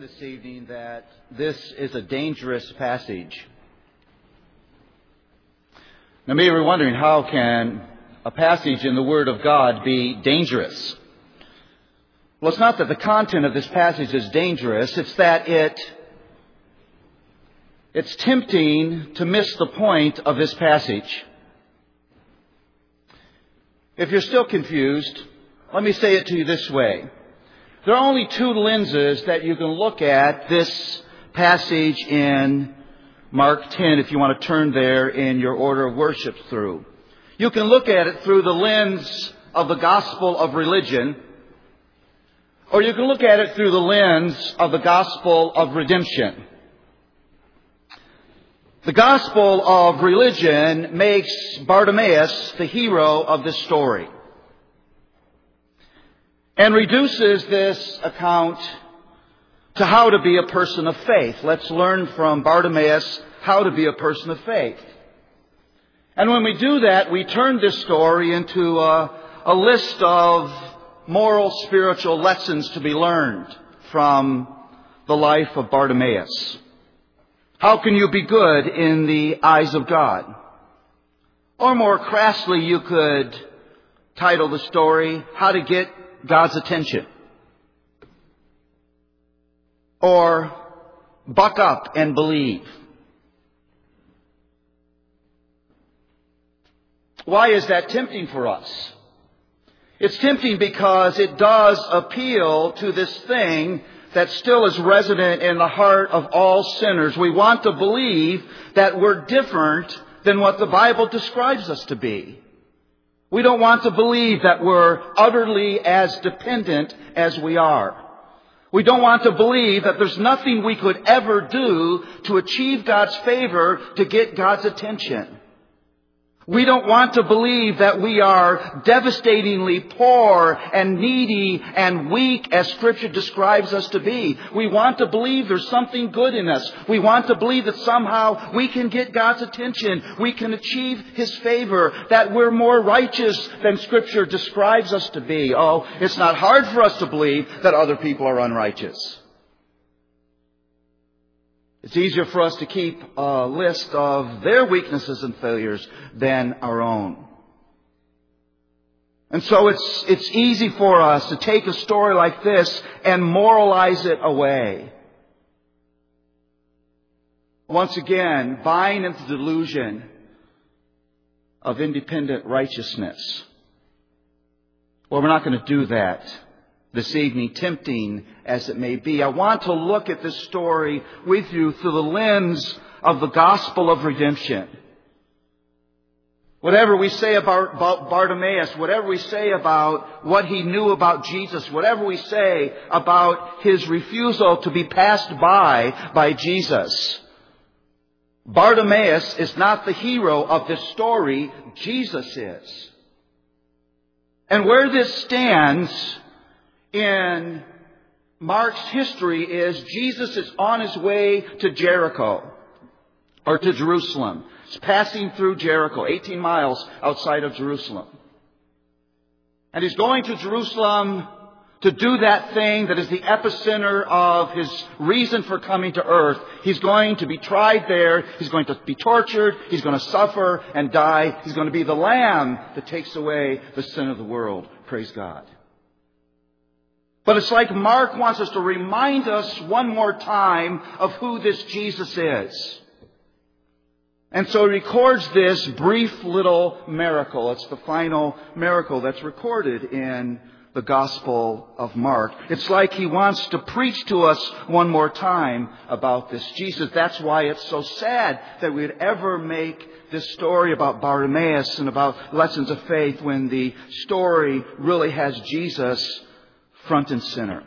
this evening that this is a dangerous passage. Now, maybe you're wondering, how can a passage in the Word of God be dangerous? Well, it's not that the content of this passage is dangerous. It's that it's tempting to miss the point of this passage. If you're still confused, let me say it to you this way. There are only two lenses that you can look at this passage in Mark 10 if you want to turn there in your order of worship through. You can look at it through the lens of the gospel of religion, or you can look at it through the lens of the gospel of redemption. The gospel of religion makes Bartimaeus the hero of this story and reduces this account to how to be a person of faith. Let's learn from Bartimaeus how to be a person of faith. And when we do that, we turn this story into a list of moral, spiritual lessons to be learned from the life of Bartimaeus. How can you be good in the eyes of God? Or more crassly, you could title the story, How to Get God's Attention. Or, Buck Up and Believe. Why is that tempting for us? It's tempting because it does appeal to this thing that still is resident in the heart of all sinners. We want to believe that we're different than what the Bible describes us to be. We don't want to believe that we're utterly as dependent as we are. We don't want to believe that there's nothing we could ever do to achieve God's favor to get God's attention. We don't want to believe that we are devastatingly poor and needy and weak as Scripture describes us to be. We want to believe there's something good in us. We want to believe that somehow we can get God's attention. We can achieve His favor. That we're more righteous than Scripture describes us to be. Oh, it's not hard for us to believe that other people are unrighteous. It's easier for us to keep a list of their weaknesses and failures than our own. And so it's easy for us to take a story like this and moralize it away. Once again, buying into the delusion of independent righteousness. Well, we're not going to do that this evening, tempting as it may be. I want to look at this story with you through the lens of the gospel of redemption. Whatever we say about Bartimaeus, whatever we say about what he knew about Jesus, whatever we say about his refusal to be passed by Jesus, Bartimaeus is not the hero of this story. Jesus is. And where this stands in Mark's history is Jesus is on his way to Jericho, or to Jerusalem. He's passing through Jericho, 18 miles outside of Jerusalem. And he's going to Jerusalem to do that thing that is the epicenter of his reason for coming to earth. He's going to be tried there. He's going to be tortured. He's going to suffer and die. He's going to be the Lamb that takes away the sin of the world. Praise God. But it's like Mark wants us to remind us one more time of who this Jesus is. And so he records this brief little miracle. It's the final miracle that's recorded in the Gospel of Mark. It's like he wants to preach to us one more time about this Jesus. That's why it's so sad that we'd ever make this story about Bartimaeus and about lessons of faith when the story really has Jesus front and center.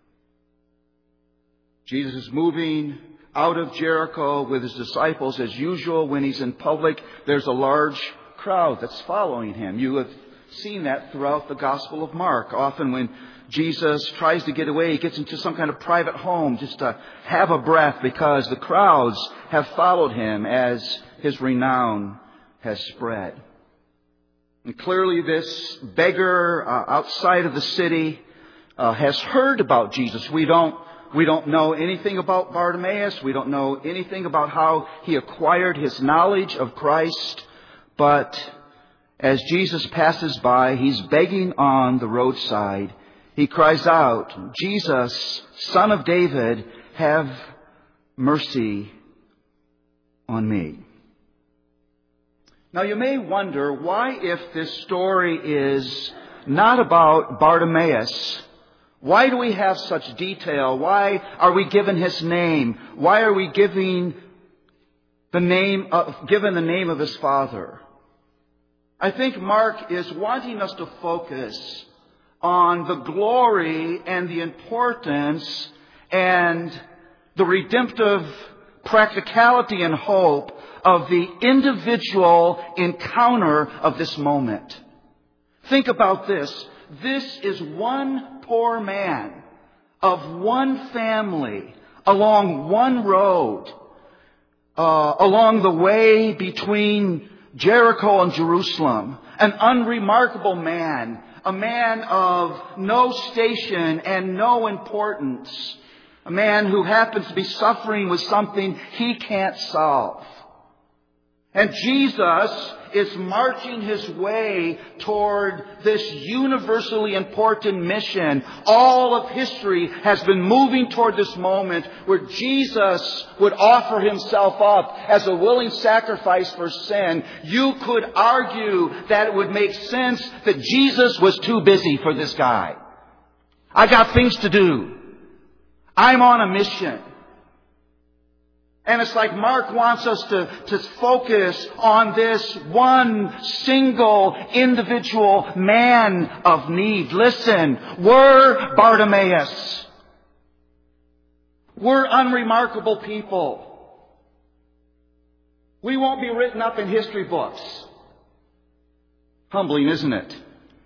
Jesus is moving out of Jericho with his disciples as usual. When he's in public, there's a large crowd that's following him. You have seen that throughout the Gospel of Mark. Often when Jesus tries to get away, he gets into some kind of private home just to have a breath because the crowds have followed him as his renown has spread. And clearly this beggar outside of the city has heard about Jesus. We don't We don't know anything about Bartimaeus. We don't know anything about how he acquired his knowledge of Christ. But as Jesus passes by, he's begging on the roadside. He cries out, "Jesus, Son of David, have mercy on me." Now you may wonder why, if this story is not about Bartimaeus, why do we have such detail? Why are we given his name? Why are we given the name of his father? I think Mark is wanting us to focus on the glory and the importance and the redemptive practicality and hope of the individual encounter of this moment. Think about this. This is one poor man of one family along one road, along the way between Jericho and Jerusalem. An unremarkable man, a man of no station and no importance, a man who happens to be suffering with something he can't solve. And Jesus is marching his way toward this universally important mission. All of history has been moving toward this moment where Jesus would offer himself up as a willing sacrifice for sin. You could argue that it would make sense that Jesus was too busy for this guy. I got things to do. I'm on a mission. And it's like Mark wants us to focus on this one single individual man of need. Listen, we're Bartimaeus. We're unremarkable people. We won't be written up in history books. Humbling, isn't it?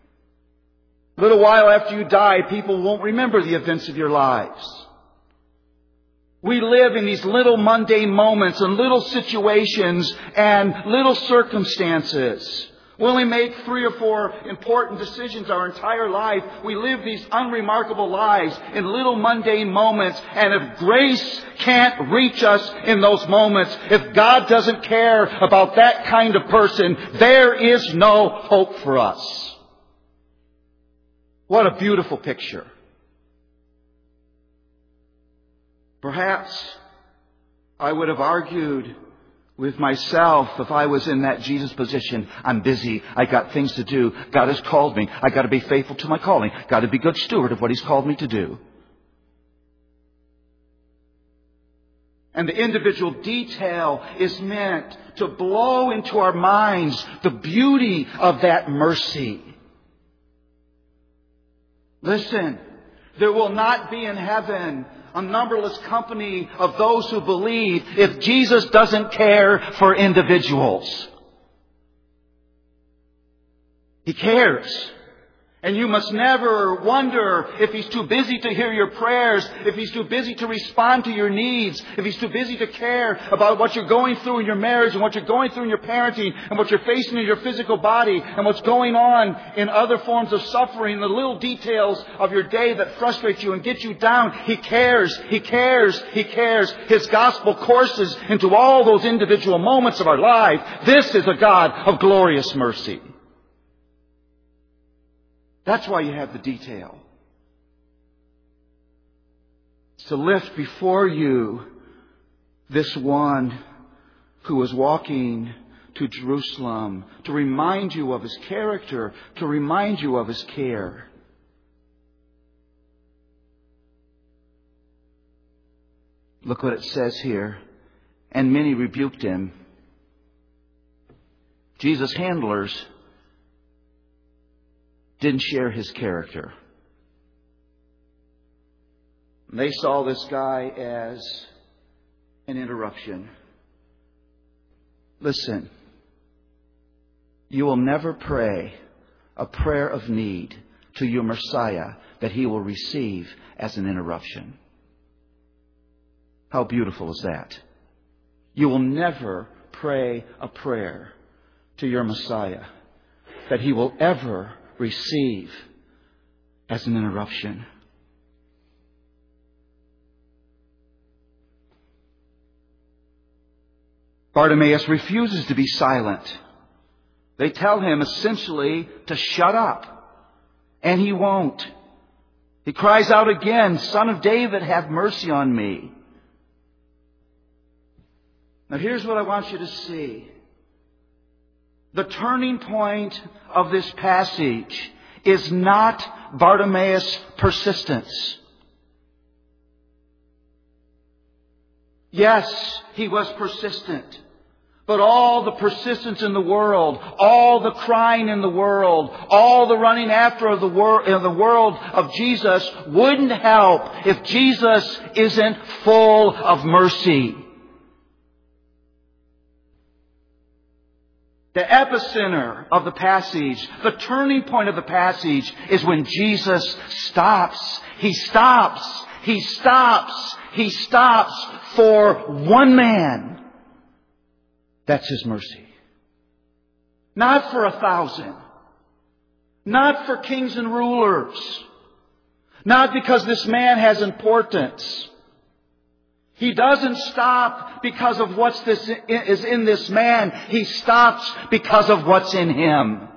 A little while after you die, people won't remember the events of your lives. We live in these little mundane moments and little situations and little circumstances. We only make 3 or 4 important decisions our entire life. We live these unremarkable lives in little mundane moments. And if grace can't reach us in those moments, if God doesn't care about that kind of person, there is no hope for us. What a beautiful picture. Perhaps I would have argued with myself if I was in that Jesus position. I'm busy. I got things to do. God has called me. I got to be faithful to my calling. Got to be good steward of what He's called me to do. And the individual detail is meant to blow into our minds the beauty of that mercy. Listen, there will not be in heaven a numberless company of those who believe if Jesus doesn't care for individuals. He cares. And you must never wonder if He's too busy to hear your prayers, if He's too busy to respond to your needs, if He's too busy to care about what you're going through in your marriage and what you're going through in your parenting and what you're facing in your physical body and what's going on in other forms of suffering, the little details of your day that frustrate you and get you down. He cares. He cares. He cares. His gospel courses into all those individual moments of our life. This is a God of glorious mercy. That's why you have the detail. It's to lift before you this one who was walking to Jerusalem, to remind you of His character, to remind you of His care. Look what it says here. And many rebuked Him. Jesus' handlers didn't share His character. They saw this guy as an interruption. Listen, you will never pray a prayer of need to your Messiah that He will receive as an interruption. How beautiful is that? You will never pray a prayer to your Messiah that He will ever receive as an interruption. Bartimaeus refuses to be silent. They tell him essentially to shut up. And he won't. He cries out again, "Son of David, have mercy on me." Now here's what I want you to see. The turning point of this passage is not Bartimaeus' persistence. Yes, he was persistent. But all the persistence in the world, all the crying in the world, all the running after of the world of Jesus wouldn't help if Jesus isn't full of mercy. The epicenter of the passage, the turning point of the passage is when Jesus stops. He stops. He stops. He stops for one man. That's His mercy. Not for 1,000. Not for kings and rulers. Not because this man has importance. He doesn't stop because of what is in this man. He stops because of what's in him.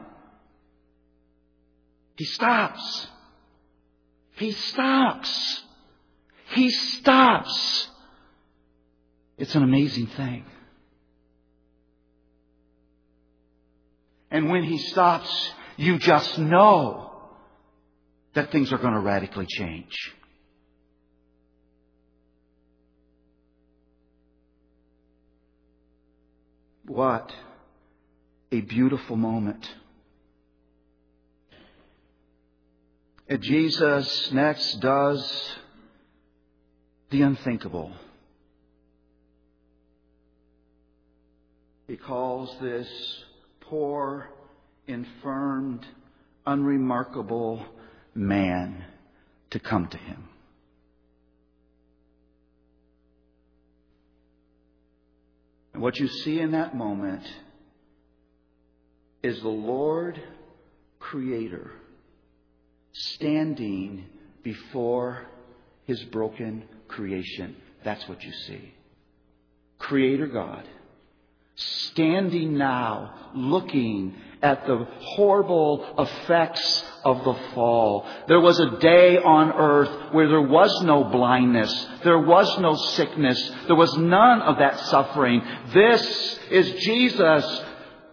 He stops. He stops. He stops. It's an amazing thing. And when He stops, you just know that things are going to radically change. What a beautiful moment. And Jesus next does the unthinkable. He calls this poor, infirmed, unremarkable man to come to Him. And what you see in that moment is the Lord Creator standing before His broken creation. That's what you see. Creator God standing now, looking at the horrible effects of the fall. There was a day on earth where there was no blindness, there was no sickness, there was none of that suffering. This is Jesus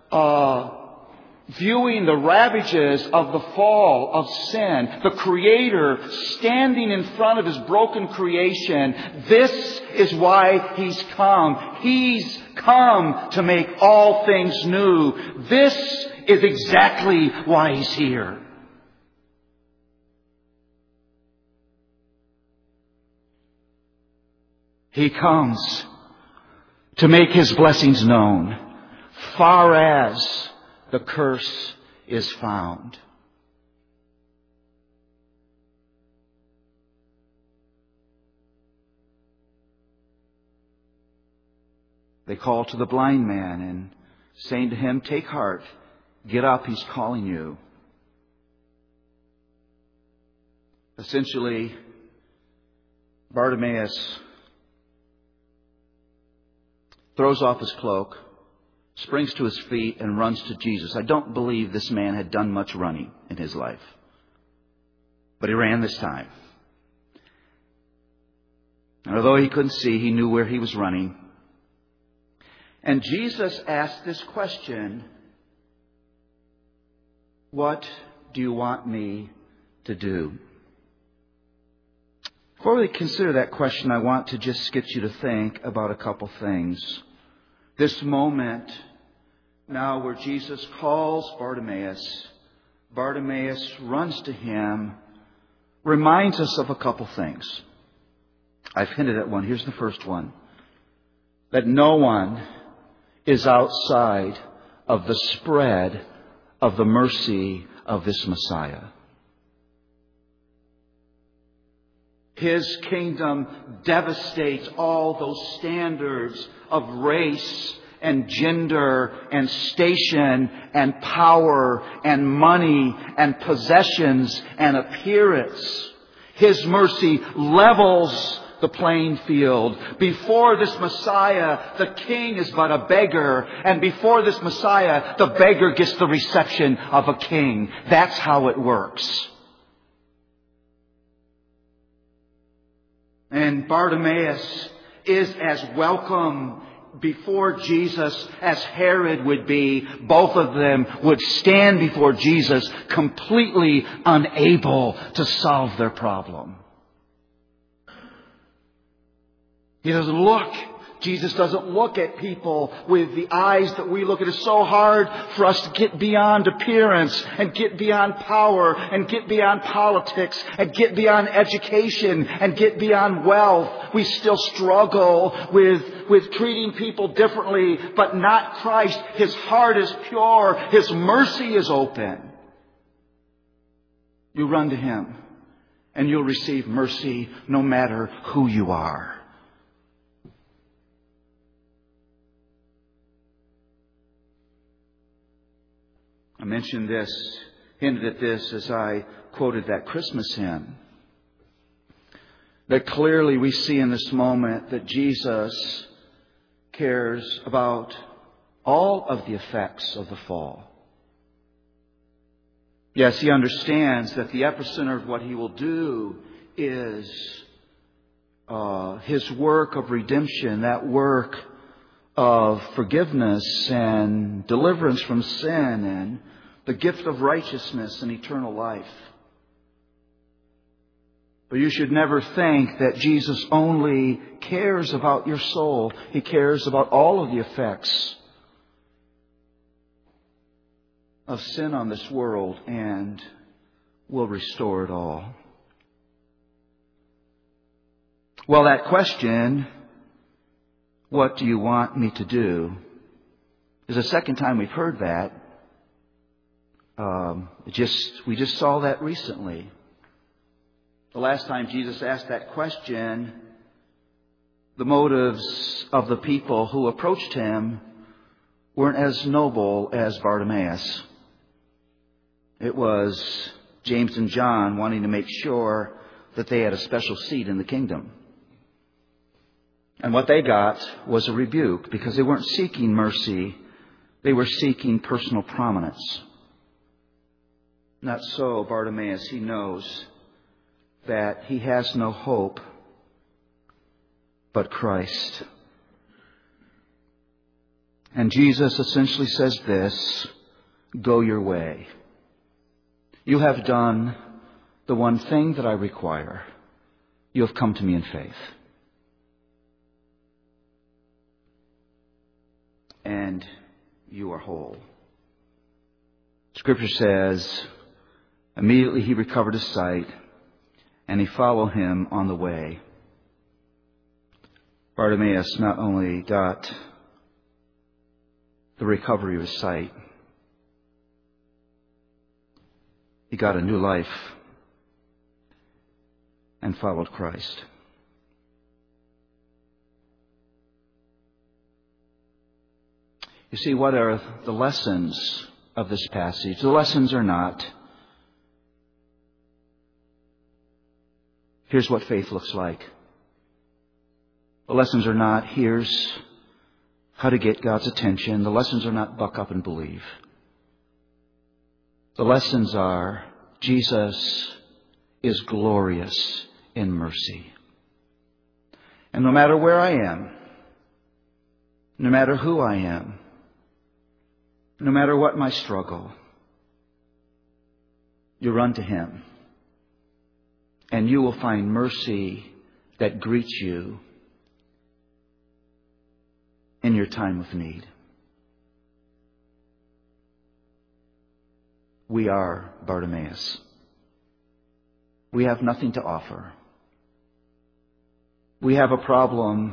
viewing the ravages of the fall of sin, the Creator standing in front of His broken creation. This is why He's come. He's come to make all things new. This is exactly why He's here. He comes to make His blessings known, far as the curse is found. They call to the blind man and saying to him, "Take heart, get up, He's calling you." Essentially, Bartimaeus throws off his cloak, springs to his feet, and runs to Jesus. I don't believe this man had done much running in his life, but he ran this time. And although he couldn't see, he knew where he was running. And Jesus asked this question, "What do you want me to do?" Before we consider that question, I want to just get you to think about a couple things. This moment now where Jesus calls Bartimaeus, Bartimaeus runs to Him, reminds us of a couple things. I've hinted at one. Here's the first one. That no one is outside of the spread of the mercy of this Messiah. His kingdom devastates all those standards of race and gender and station and power and money and possessions and appearance. His mercy levels the playing field. Before this Messiah, the king is but a beggar. And before this Messiah, the beggar gets the reception of a king. That's how it works. And Bartimaeus is as welcome before Jesus as Herod would be. Both of them would stand before Jesus completely unable to solve their problem. Jesus doesn't look at people with the eyes that we look at. It's so hard for us to get beyond appearance and get beyond power and get beyond politics and get beyond education and get beyond wealth. We still struggle with treating people differently, but not Christ. His heart is pure. His mercy is open. You run to Him and you'll receive mercy no matter who you are. I mentioned this, hinted at this as I quoted that Christmas hymn. That clearly we see in this moment that Jesus cares about all of the effects of the fall. Yes, He understands that the epicenter of what He will do is His work of redemption, that work of forgiveness and deliverance from sin and the gift of righteousness and eternal life. But you should never think that Jesus only cares about your soul. He cares about all of the effects of sin on this world and will restore it all. Well, that question, what do you want me to do, is the second time we've heard that. We just saw that recently. The last time Jesus asked that question, the motives of the people who approached Him weren't as noble as Bartimaeus. It was James and John wanting to make sure that they had a special seat in the kingdom. And what they got was a rebuke because they weren't seeking mercy. They were seeking personal prominence. Not so Bartimaeus. He knows that he has no hope but Christ. And Jesus essentially says this: go your way. You have done the one thing that I require. You have come to me in faith. And you are whole. Scripture says, immediately he recovered his sight, and he followed Him on the way. Bartimaeus not only got the recovery of his sight, he got a new life and followed Christ. You see, what are the lessons of this passage? The lessons are not, here's what faith looks like. The lessons are not, here's how to get God's attention. The lessons are not, buck up and believe. The lessons are, Jesus is glorious in mercy. And no matter where I am, no matter who I am, no matter what my struggle, you run to Him. And you will find mercy that greets you in your time of need. We are Bartimaeus. We have nothing to offer. We have a problem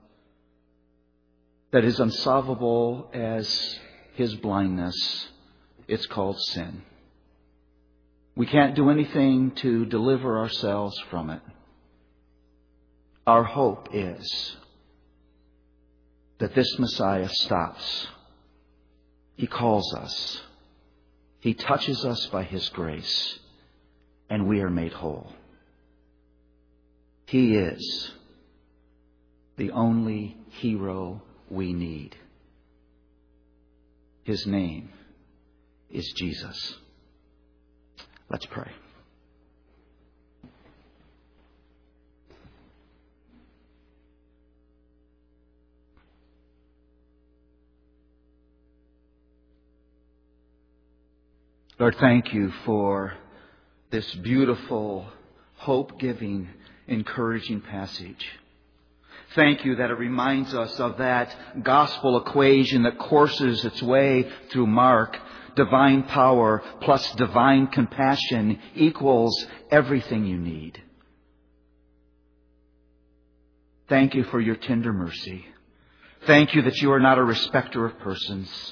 that is unsolvable as his blindness. It's called sin. We can't do anything to deliver ourselves from it. Our hope is that this Messiah stops. He calls us. He touches us by His grace, and we are made whole. He is the only hero we need. His name is Jesus. Let's pray. Lord, thank you for this beautiful, hope-giving, encouraging passage. Thank you that it reminds us of that gospel equation that courses its way through Mark. Divine power plus divine compassion equals everything you need. Thank you for your tender mercy. Thank you that you are not a respecter of persons.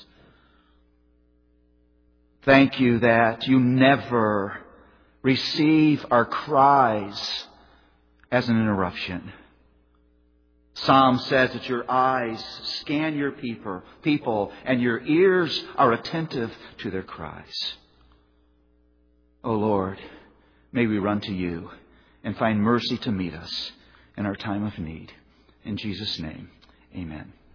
Thank you that you never receive our cries as an interruption. Psalm says that your eyes scan your people and your ears are attentive to their cries. Oh Lord, may we run to you and find mercy to meet us in our time of need. In Jesus' name, amen.